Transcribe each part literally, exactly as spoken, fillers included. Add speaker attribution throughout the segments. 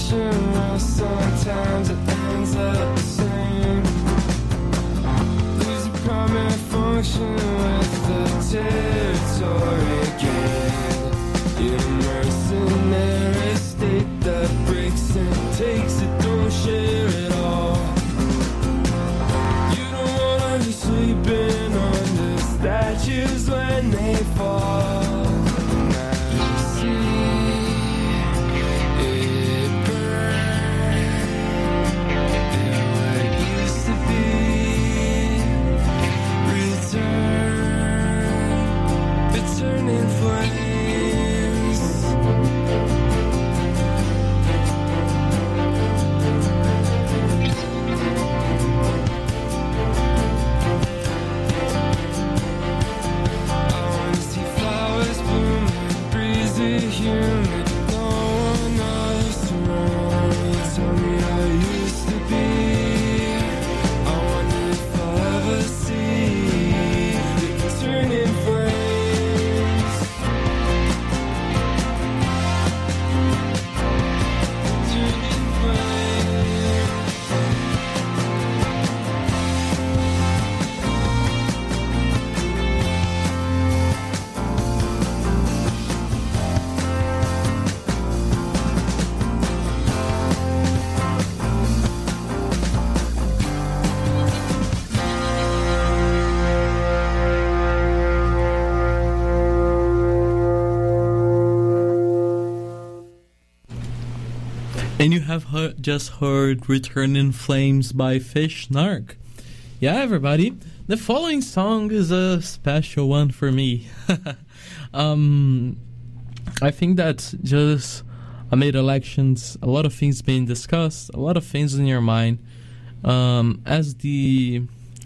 Speaker 1: function, well, sometimes it ends up the same. Lose the primary function with the territory gain. You're a mercenary state that breaks and takes it, don't share it all. You don't wanna be sleeping under statues when they fall.
Speaker 2: And you have he- just heard Return in Flames by Fish Narc. Yeah, everybody, the following song is a special one for me. um, I think that just amid elections, a lot of things being discussed, a lot of things in your mind. Um, as the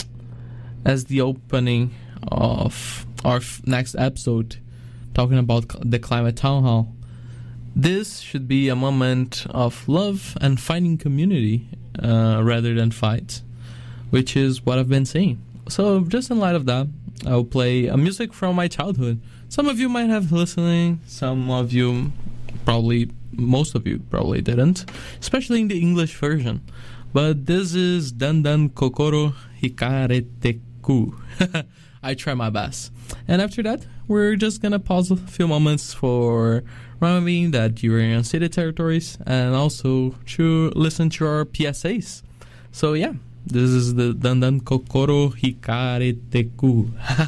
Speaker 2: as the opening of our f- next episode, talking about the Climate Town Hall. This should be a moment of love and finding community uh, rather than fight, which is what I've been saying. So just in light of that, I'll play a music from my childhood. Some of you might have listening, some of you probably, most of you probably didn't, especially in the English version. But this is Dandan Kokoro Hikareteku. I try my best. And after that, we're just gonna pause a few moments for remembering that you're in unceded territories and also to listen to our P S As. So yeah, this is the Dandan Kokoro Hikareteku.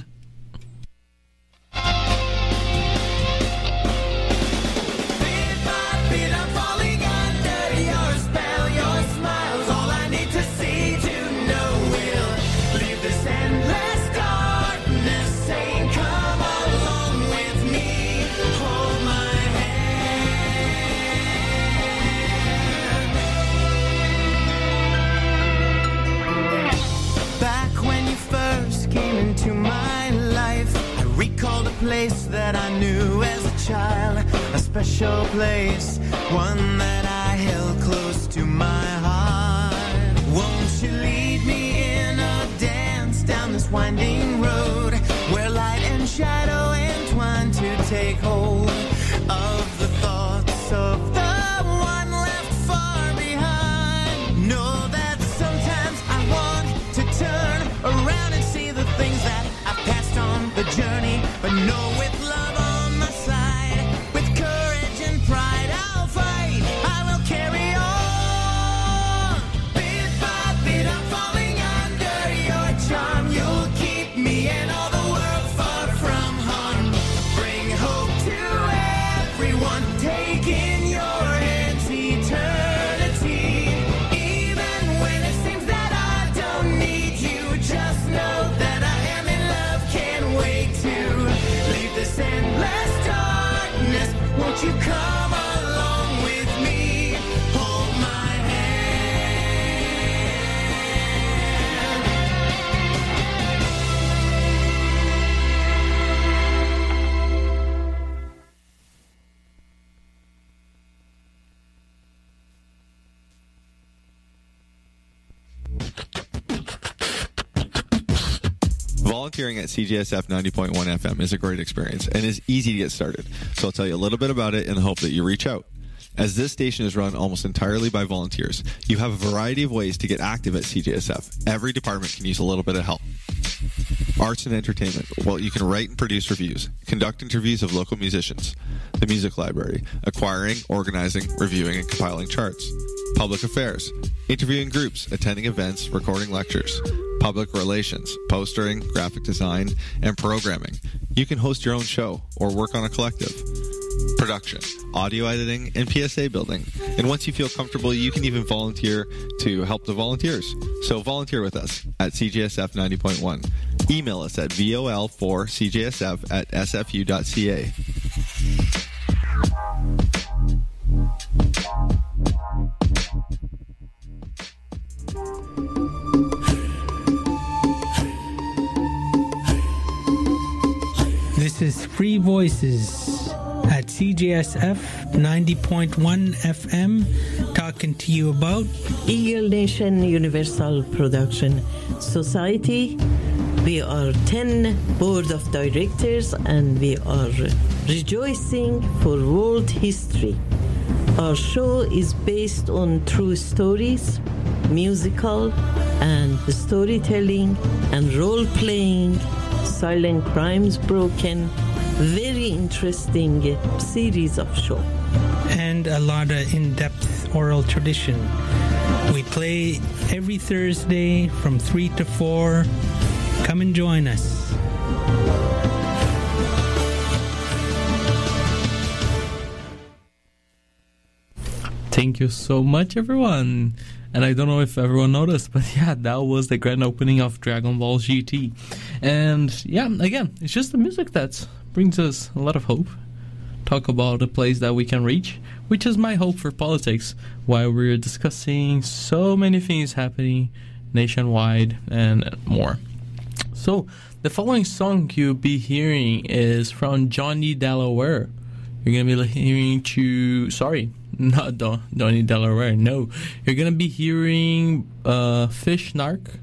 Speaker 3: Place that I knew as a child, a special place, one that I held close to my heart. Won't you lead me in a dance down this winding road where light and shadow entwine to take hold of the thoughts of the one left far behind? Know that sometimes I want to turn around and see the things that I've passed on the journey, but know with love on my side, with courage and pride I'll fight, I will carry on. Bit by bit I'm falling under your charm. You'll keep me and all the world far from harm. Bring hope to everyone, take in your hands eternity. Even when it seems that I don't need you, just know that I am in love, can't wait to leave this endless darkness. Won't you come along with me? Hold my
Speaker 4: Volunteering at C J S F ninety point one F M is a great experience and is easy to get started. So I'll tell you a little bit about it in the hope that you reach out. As this station is run almost entirely by volunteers, you have a variety of ways to get active at C J S F. Every department can use a little bit of help. Arts and entertainment. Well, you can write and produce reviews, conduct interviews of local musicians, the music library, acquiring, organizing, reviewing, and compiling charts. Public affairs. Interviewing groups, attending events, recording lectures. Public relations, postering, graphic design, and programming. You can host your own show or work on a collective. Production, audio editing, and P S A building. And once you feel comfortable, you can even volunteer to help the volunteers. So volunteer with us at C J S F ninety point one. Email us at vol four c j s f at s f u dot c a.
Speaker 5: This is Free Voices at C J S F ninety point one F M, talking to you about
Speaker 6: Eagle Nation Universal Production Society. We are ten board of directors and we are rejoicing for world history. Our show is based on true stories, musical and storytelling and role-playing, silent crimes broken, very interesting series of show.
Speaker 5: and a lot of in-depth oral tradition. We play every Thursday from three to four. Come and join us.
Speaker 2: Thank you so much, everyone. And I don't know if everyone noticed, but yeah, that was the grand opening of Dragon Ball G T. And yeah, again, it's just the music that brings us a lot of hope. Talk about a place that we can reach, which is my hope for politics, while we're discussing so many things happening nationwide and more. So, the following song you'll be hearing is from Johnny Delaware. You're going to be hearing to... Sorry, not Don, Johnny Delaware, no. You're going to be hearing uh, Fish Narc.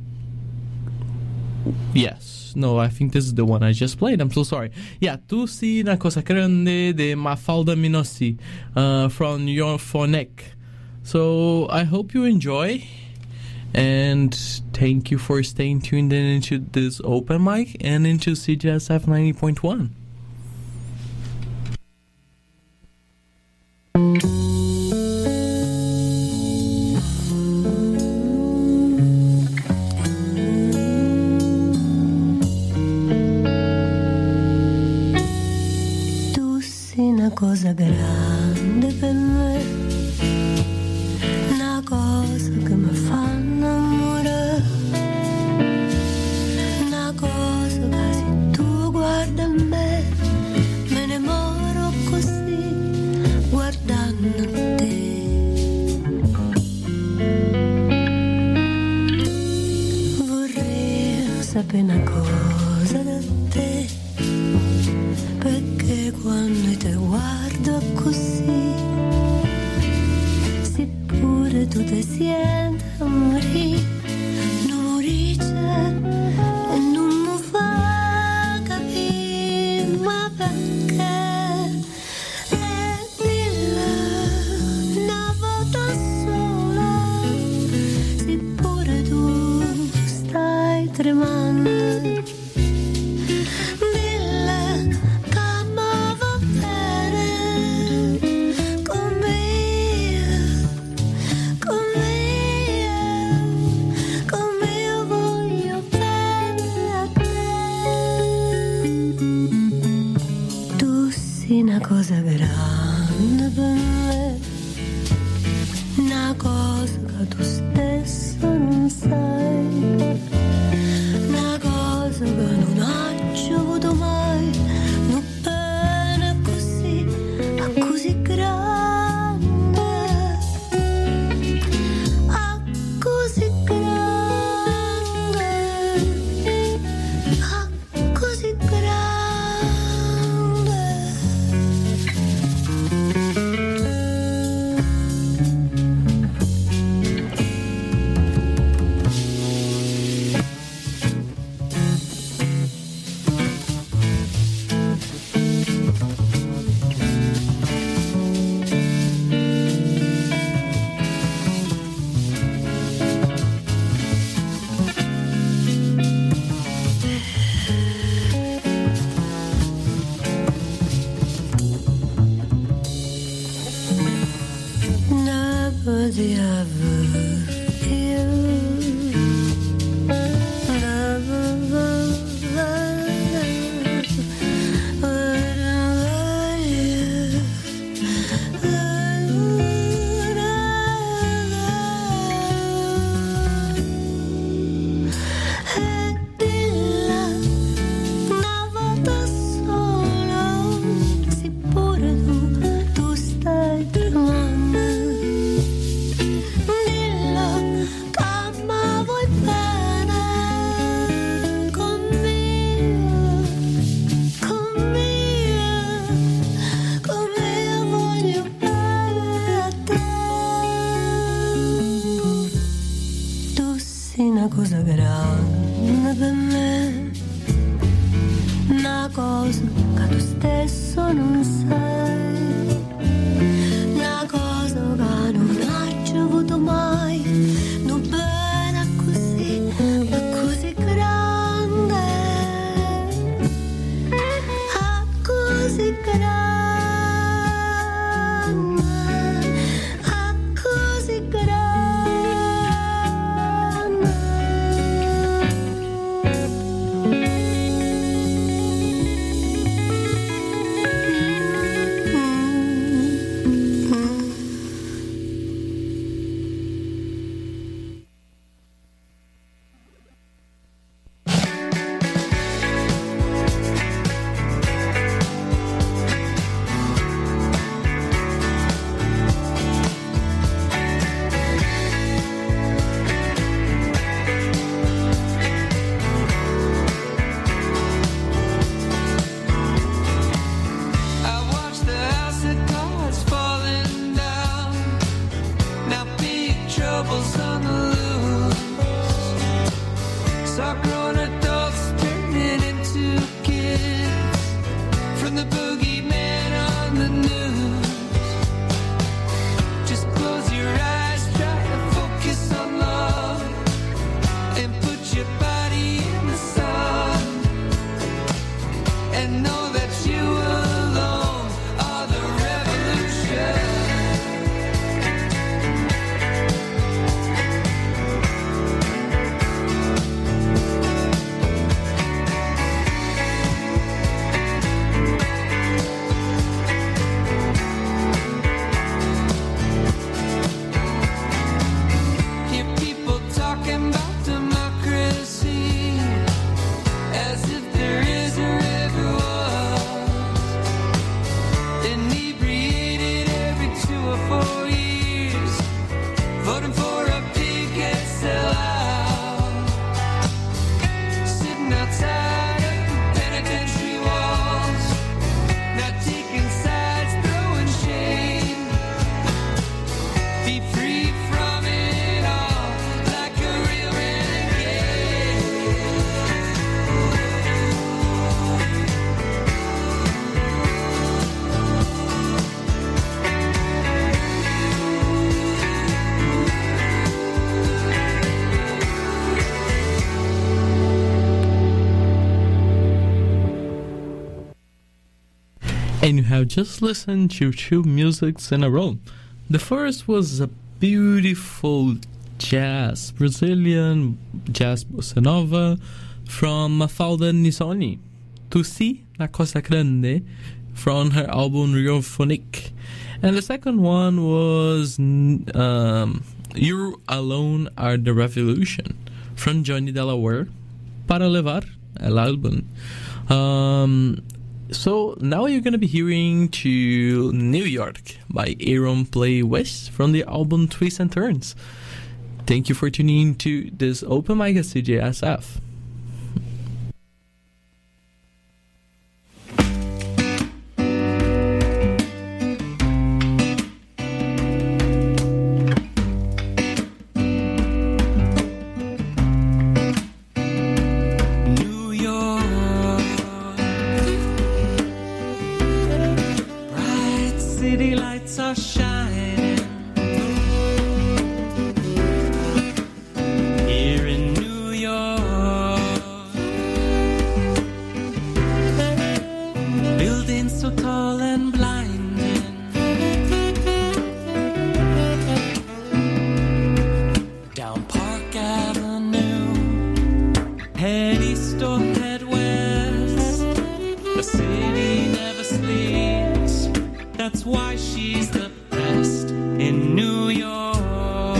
Speaker 2: Yes. No, I think this is the one I just played. I'm so sorry. Yeah, Tu Si Na Cosa Grande de Mafalda Minossi uh, from Yorphonic. So, I hope you enjoy. And thank you for staying tuned in into this open mic and into C J S F ninety point one.
Speaker 7: Tu sei una cosa grande per me, una cosa che mi fa innamorare, una cosa che se tu guardi a me, me ne moro così, guardando te. Vorrei sapere una cosa da te, perché quando te guardo così, seppure tu ti senti a morire, non morisce e non mi fa capire, ma perché? E dillo una volta sola, seppure tu stai tremando. Una cosa grande per me, una cosa che tu stesso non sai, una cosa che non ho avuto mai, non bene così, ma così grande, ah, così grande, ah, così grande. the ever you.
Speaker 8: Una cosa grande per me, una cosa che tu stesso non sai, una cosa che non hai avuto mai, non bene così, ma così grande, ah, così grande.
Speaker 2: And you have just listened to two musics in a row. The first was a beautiful jazz, Brazilian jazz bossa nova from Mafalda Nisoni, To See na Costa Grande, from her album Riophonic. And the second one was um, You Alone Are the Revolution, from Johnny Delaware, Para Levar, el álbum. Um, so now you're going to be hearing to New York by Aaron Play West from the album Twists and Turns. Thank you for tuning in to this open mic at C J S F.
Speaker 9: city never sleeps. That's why she's the best in New York.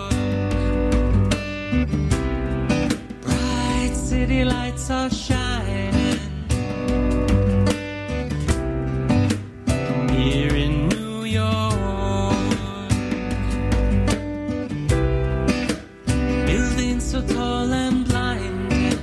Speaker 9: Bright city lights are shining here in New York. Buildings so tall and blinding,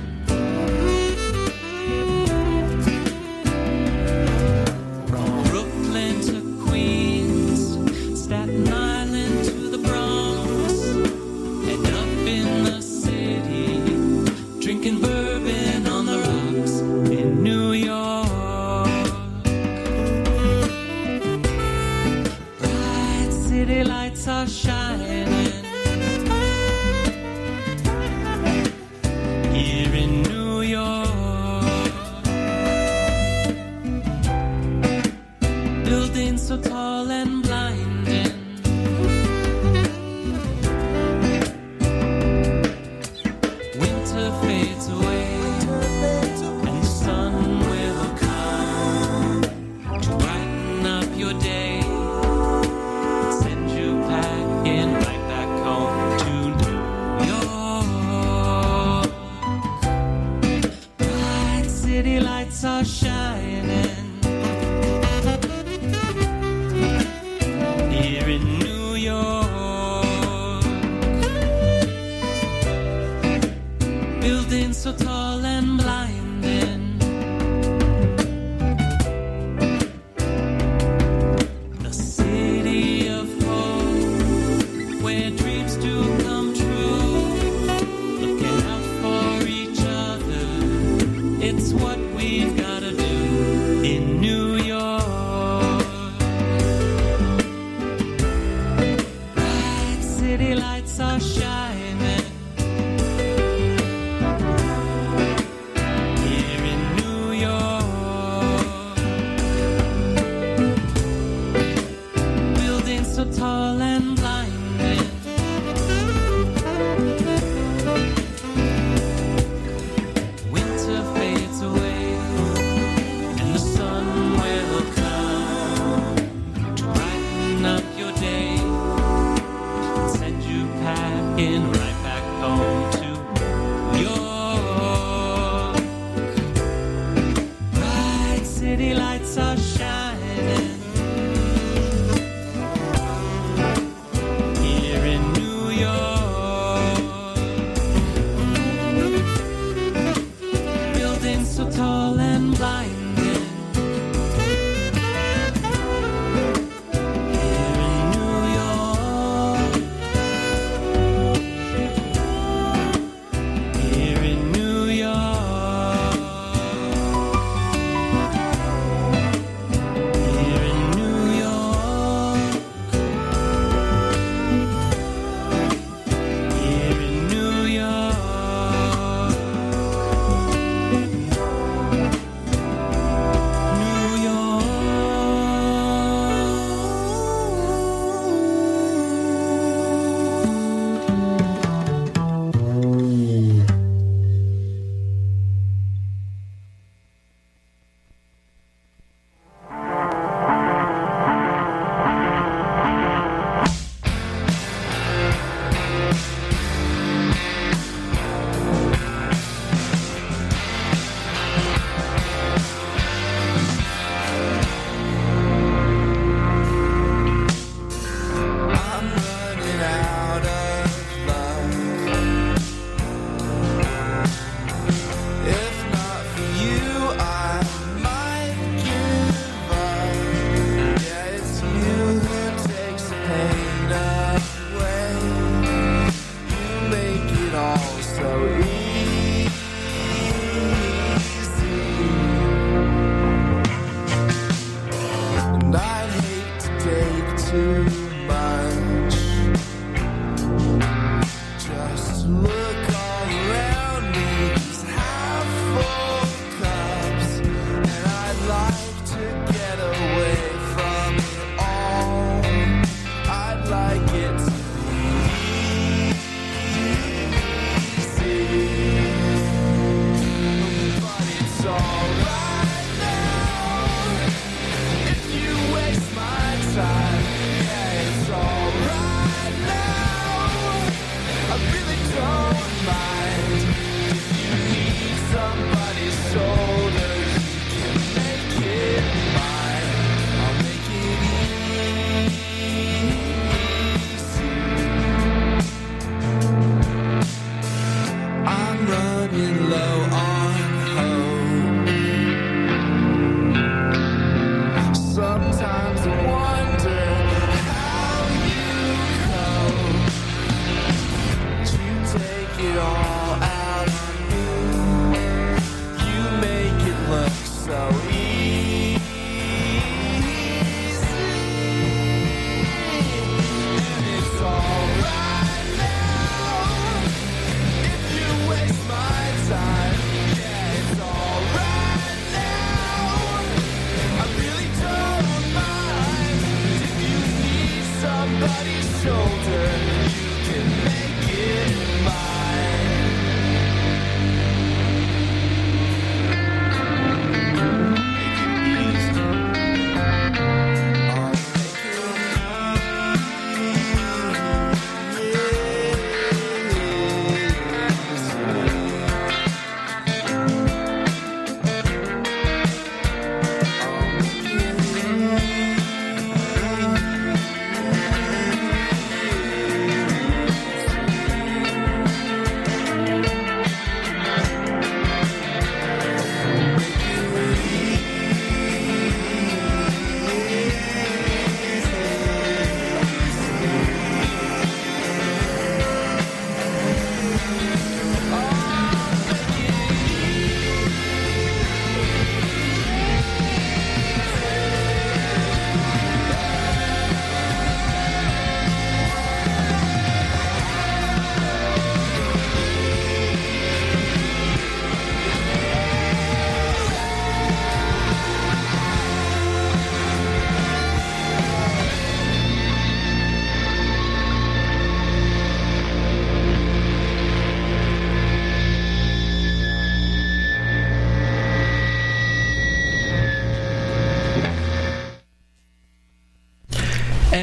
Speaker 9: from Brooklyn to Queens, Staten Island to the Bronx, and up in the city, drinking bourbon on the rocks in New York. Bright city lights are shining here in New York. Buildings so tall and blinding, winter fades away, and the sun will come to brighten up your day, send you packing right back home to New York. Bright city lights are shining here in New York. Buildings so tall and blinding, the city of hope, where dreams do come true. Looking out for each other, it's what we've gotta do in New York. Bright city lights are shining here in New York. Buildings so tall and blinding, winter fades away, and the sun will come to brighten up your day, send you packing right back home to New York. Bright city lights are shining here in New York. Buildings so tall and blinding here in New York. Here in New York.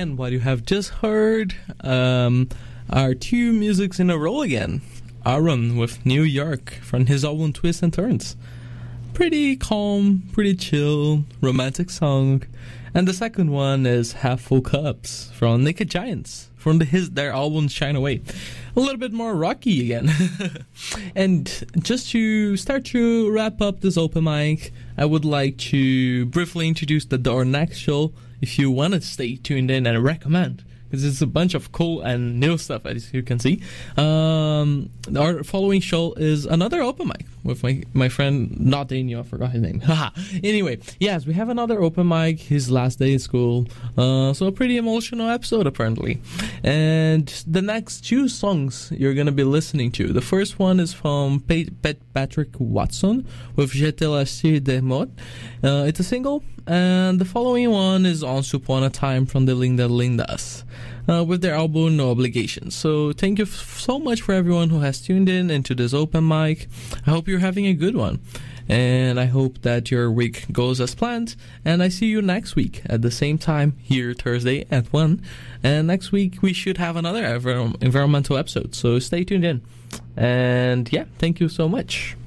Speaker 2: And what you have just heard um, are two musics in a row again. Aaron with New York from his album Twists and Turns. Pretty calm, pretty chill, romantic song. And the second one is Half Full Cups from Naked Giants from the, his their album Shine Away. A little bit more rocky again. And just to start to wrap up this open mic, I would like to briefly introduce the our next show. If you want to stay tuned in and recommend, because it's a bunch of cool and new stuff, as you can see. Um, our following show is another open mic with my, my friend, not Daniel, I forgot his name. Haha. Anyway, yes, we have another open mic, his last day at school. Uh, so a pretty emotional episode, apparently. And the next two songs you're going to be listening to. The first one is from Pat- Pat- Patrick Watson with Je te laisse des mots. Uh, it's a single. And the following one is Once Upon a Time from the Linda Lindas uh, with their album No Obligation. So thank you f- so much for everyone who has tuned in into this open mic. I hope you're having a good one. And I hope that your week goes as planned. And I see you next week at the same time here Thursday at one. And next week we should have another env- environmental episode. So stay tuned in. And yeah, thank you so much.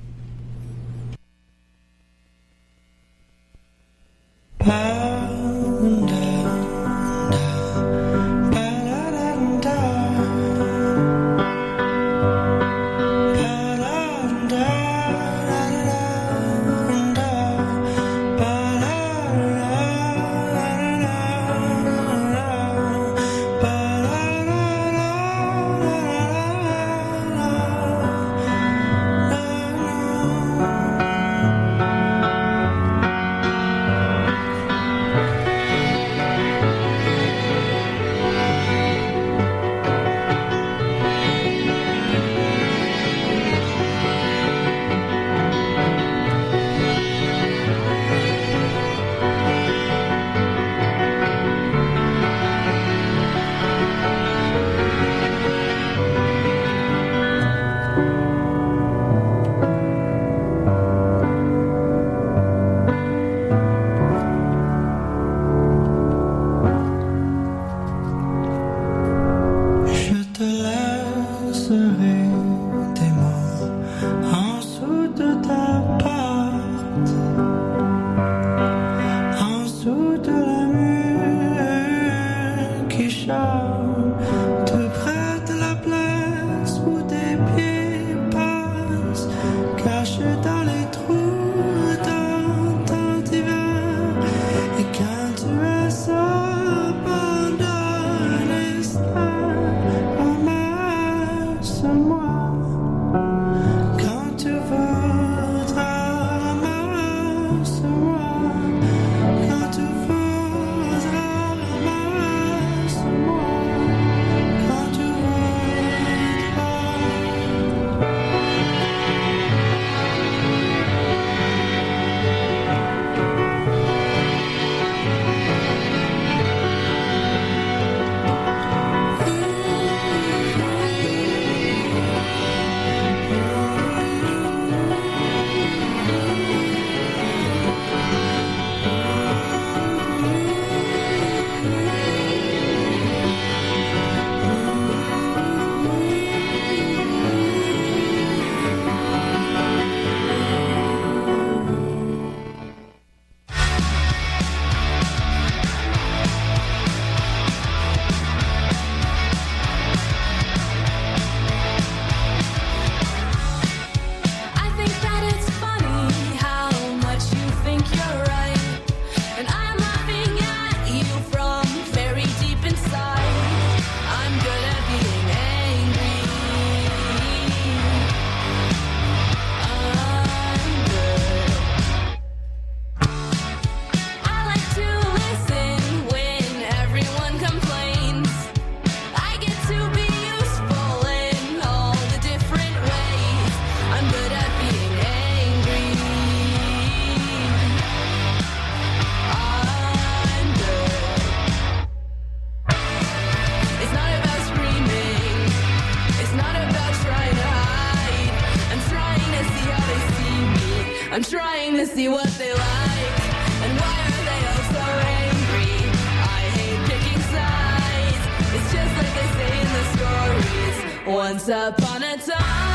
Speaker 10: Once upon a time.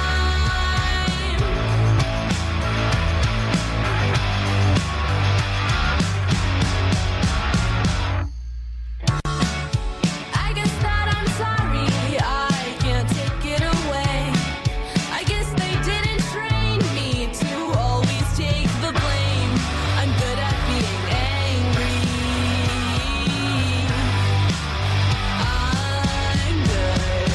Speaker 10: I guess that I'm sorry, I can't take it away. I guess they didn't train me to always take the blame. I'm good at being angry. I'm good.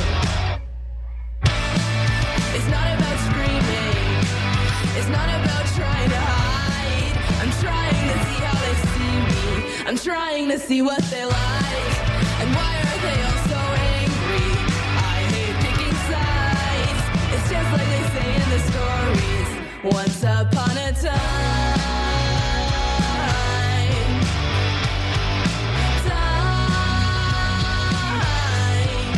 Speaker 10: It's not about screaming. It's not about trying to hide. I'm trying to see how they see me. I'm trying to see what they like. And why are they all so angry? I hate picking sides. It's just like they say in the stories. Once upon a time. Time.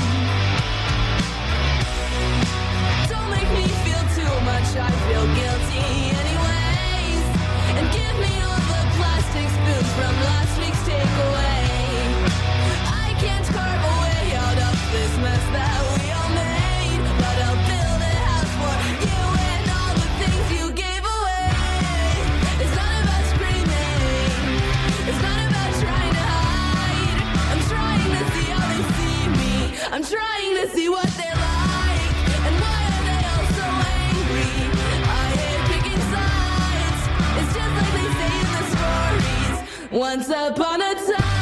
Speaker 10: Don't make me feel too much. I feel guilty anyways. And give me all the plastic spoons from last week's takeaway. I can't carve a way out of this mess that we all made. But I'll build a house for you and all the things you gave away. It's not about screaming. It's not about trying to hide. I'm trying to see how they see me. I'm trying to see what they're like. And why are they all so angry? I hate picking sides. It's just like they say in the stories. Once upon a time.